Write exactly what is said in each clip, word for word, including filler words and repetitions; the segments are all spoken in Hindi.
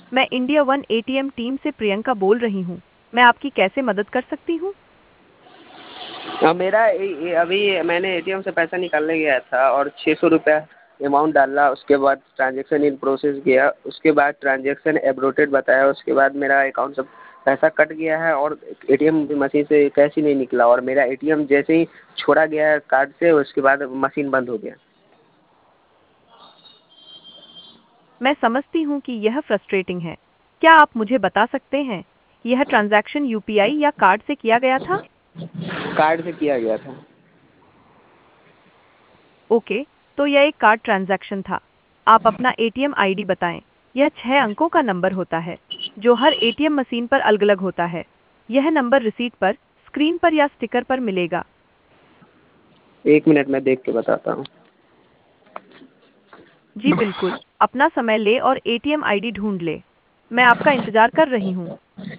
मैं इंडिया वन एटीएम टीम से प्रियंका बोल रही हूँ। मैं आपकी कैसे मदद कर सकती हूँ? हाँ, मेरा ए- ए- अभी मैंने एटीएम से पैसा निकालने गया था और छः सौ रुपया अमाउंट डाला। उसके बाद ट्रांजेक्शन इन प्रोसेस गया। उसके बाद ट्रांजेक्शन एब्रोटेड बताया। उसके बाद मेरा अकाउंट से पैसा कट गया है और एटीएम मशीन से कैश ही नहीं निकला और मेरा एटीएम जैसे ही छोड़ा गया है कार्ड से, उसके बाद मशीन बंद हो गया। मैं समझती हूँ कि यह फ्रस्ट्रेटिंग है। क्या आप मुझे बता सकते हैं कि यह ट्रांजैक्शन यूपीआई या कार्ड से किया गया था? कार्ड से किया गया था। ओके, तो यह एक कार्ड ट्रांजैक्शन था। आप अपना एटीएम आईडी बताएं। यह छह अंकों का नंबर होता है, जो हर एटीएम मशीन पर अलग-अलग होता है। यह नंबर रिसीट पर, स्क्रीन पर या स्टिकर पर मिलेगा। एक मिनट में देख के बताता हूँ। जी बिल्कुल, अपना समय ले और एटीएम आईडी ढूंढ ले। मैं आपका इंतजार कर रही हूँ।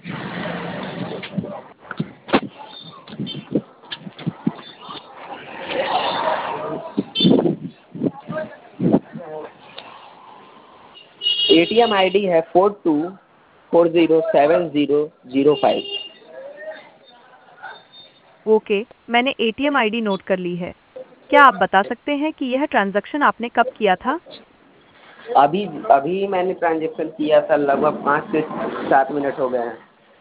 एटीएम आईडी है four two four zero seven zero zero five. Okay, मैंने एटीएम आईडी नोट कर ली है। क्या आप बता सकते हैं कि यह ट्रांजैक्शन आपने कब किया था? अभी अभी मैंने ट्रांजेक्शन किया था, लगभग पाँच से सात मिनट हो गए हैं।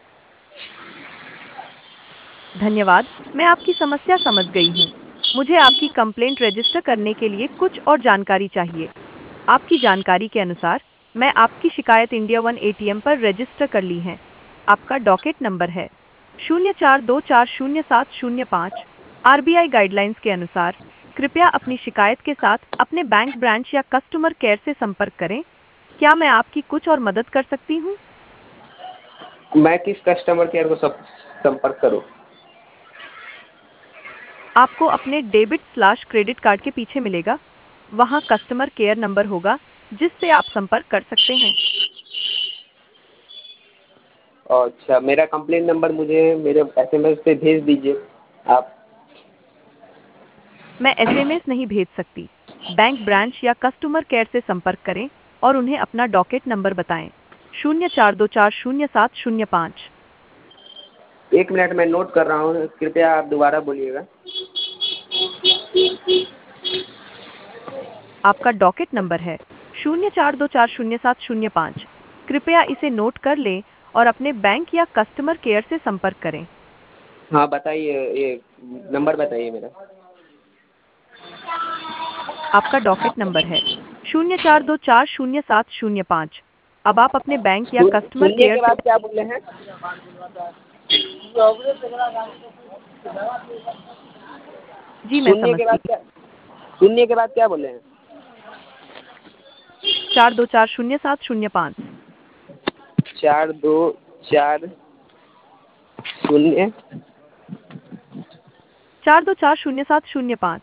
धन्यवाद, मैं आपकी समस्या समझ गई हूँ। मुझे आपकी कंप्लेंट रजिस्टर करने के लिए कुछ और जानकारी चाहिए। आपकी जानकारी के अनुसार, मैं आपकी शिकायत इंडिया वन एटीएम पर रजिस्टर कर ली है। आपका डॉकेट नंबर है शून्य चार दो चार शून्य सात शून्य पाँच। आरबीआई गाइडलाइंस के अनुसार, कृपया अपनी शिकायत के साथ अपने बैंक ब्रांच या कस्टमर केयर से संपर्क करें। क्या मैं आपकी कुछ और मदद कर सकती हूँ? मैं किस कस्टमर केयर को सब संपर्क करूँ? आपको अपने डेबिट स्लैश क्रेडिट कार्ड के पीछे मिलेगा। वहाँ कस्टमर केयर नंबर होगा जिससे आप संपर्क कर सकते हैं। अच्छा, मेरा कंप्लेंट नंबर मुझे मेरे एसएमएस पे भेज दीजिए आप। मैं एसएमएस नहीं भेज सकती। बैंक ब्रांच या कस्टमर केयर से संपर्क करें और उन्हें अपना डॉकेट नंबर बताएं। शून्य चार दो चार शून्य सात शून्य पाँच। एक मिनट में नोट कर रहा हूँ, कृपया आप दोबारा बोलिएगा। आपका डॉकेट नंबर है शून्य चार दो चार शून्य सात शून्य पाँच। कृपया इसे नोट कर लें और अपने बैंक या कस्टमर केयर से संपर्क करें। हाँ बताइए, ये नंबर बताइए मेरा। आपका डॉकेट नंबर है शून्य चार दो चार शून्य सात शून्य पाँच। अब आप अपने बैंक या सु, कस्टमर शून्य केयर के से बाद क्या बोले हैं? जी मैं शून्य के समझती बाद हूँ। क्या शून्य के बाद क्या बोले हैं? चार दो चार शून्य सात शून्य पाँच। चार दो चार शून्य चार दो चार शून्य सात शून्य पाँच।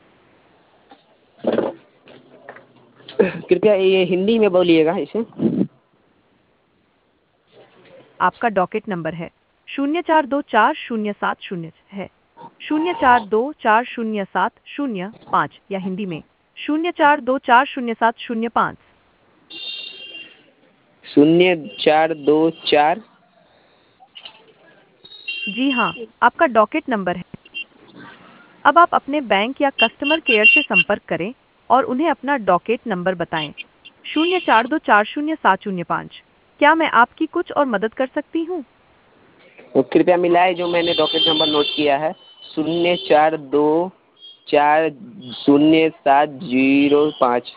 कृपया ये हिंदी में बोलिएगा इसे। आपका डॉकेट नंबर है शून्य चार दो चार शून्य सात शून्य है शून्य चार दो चार शून्य सात शून्य पाँच या हिंदी में शून्य चार दो चार शून्य सात शून्य पाँच। शून्य चार दो चार। जी हाँ, आपका डॉकेट नंबर है। अब आप अपने बैंक या कस्टमर केयर से संपर्क करें और उन्हें अपना डॉकेट नंबर बताएं। शून्य चार दो चार शून्य सात शून्य पाँच। क्या मैं आपकी कुछ और मदद कर सकती हूँ? तो कृपया मिलाए जो मैंने डॉकेट नंबर नोट किया है। शून्य चार दो चार शून्य सात जीरो पाँच।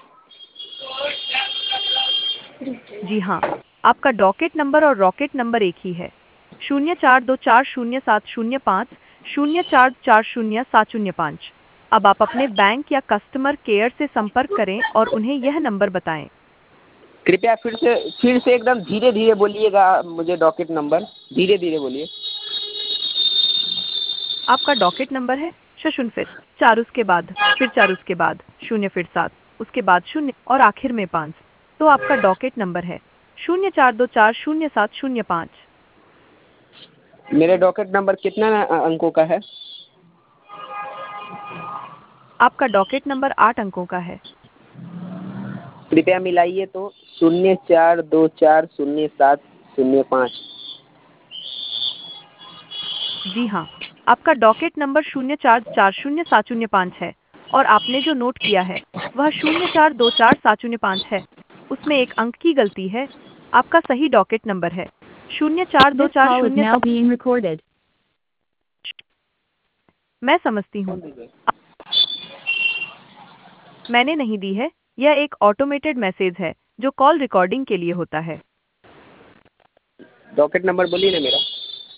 जी हाँ, आपका डॉकेट नंबर और रॉकेट नंबर एक ही है। शून्य चार दो चार शून्य सात शून्य पाँच शून्य चार चार शून्य सात शून्य पाँच। अब आप अपने बैंक या कस्टमर केयर से संपर्क करें और उन्हें यह नंबर बताएं। कृपया फिर से फिर से एकदम धीरे धीरे बोलिएगा, मुझे डॉकेट नंबर धीरे धीरे बोलिए। आपका डॉकेट नंबर है शून्य फिर चार उसके बाद फिर चार उसके बाद शून्य फिर सात उसके बाद शून्य और आखिर में पाँच। तो आपका डॉकेट नंबर है शून्य चार दो चार शून्य सात शून्य पाँच। मेरे डॉकेट नंबर कितना अ, अंकों का है? आपका डॉकेट नंबर आठ अंकों का है। कृपया मिलाइए तो शून्य चार दो चार शून्य सात शून्य पाँच। जी हाँ, आपका डॉकेट नंबर शून्य चार चार शून्य सात शून्य पाँच है और आपने जो नोट किया है वह शून्य चार दो चार सात शून्य पाँच है। उसमें एक अंक की गलती है। आपका सही डॉकेट नंबर है शून्य चार दो This चार call is शून्य now सात। being recorded. मैं समझती हूँ। मैंने नहीं दी है। यह एक ऑटोमेटेड मैसेज है जो कॉल रिकॉर्डिंग के लिए होता है। डॉकेट नंबर बोलिए ना मेरा।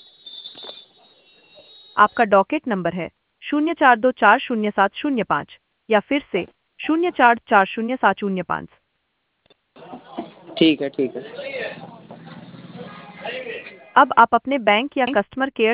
आपका डॉकेट नंबर है शून्य चार दो चार शून्य सात शून्य पाँच या फिर से शून्य चार चार शून्य सात शून्य पाँच। ठीक है ठीक है। अब आप अपने बैंक या कस्टमर केयर